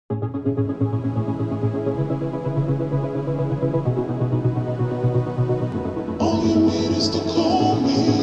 All you need is to call me.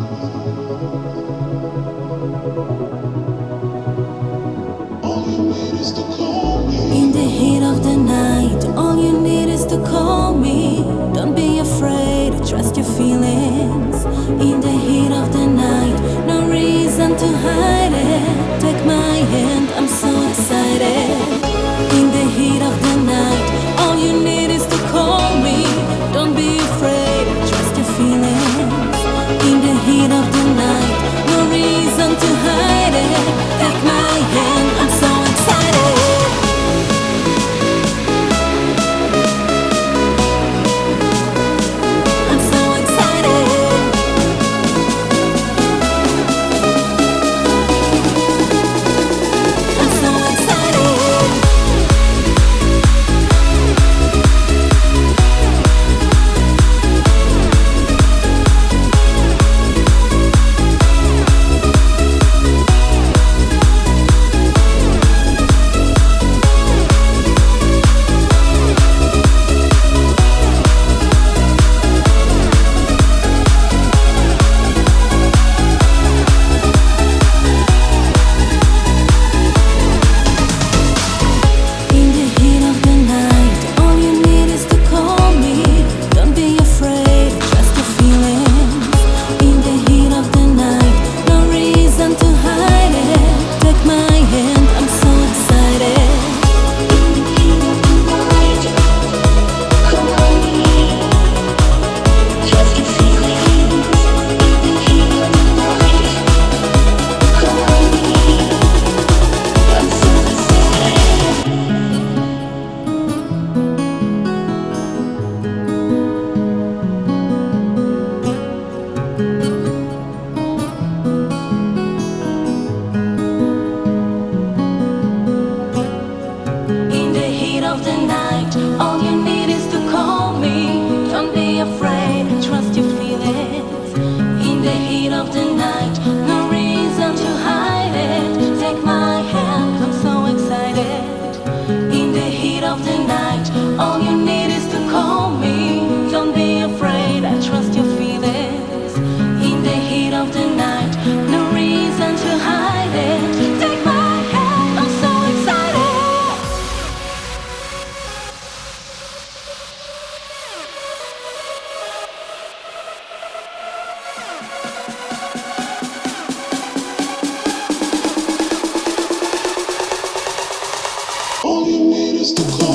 All you need is to call me. In the heat of the night, all you need is to call me. Don't be afraid, trust your feelings. In the heat of the night, no reason to hide it. Take my hand, I'm so excited. In the heat of the night, all you need is to call me. Don't be afraid, trust your feelings. In the heat of the night, no reason to hide it. Take my hand, I'm so excited. I'm so excited. I'm so excited. In the heat of the night, all you need is to call me. Don't be afraid, trust your feelings. In the heat of the night, no reason to hide it. Take my hand, I'm so excited. In the heat of the night, call me. Trust your feelings. In the heat of the night, call me. I'm so excited. In the heat of the night, all you need is to call me. Don't be afraid, trust your feelings. In the heat of the night, no reason to hide it. Take my hand, I'm so excited. In the heat of the night, all you need is to call me. Don't be afraid, I trust your feelings. In the heat of the night, no reason to hide it. Take my hand, I'm so excited. All you need is to call me.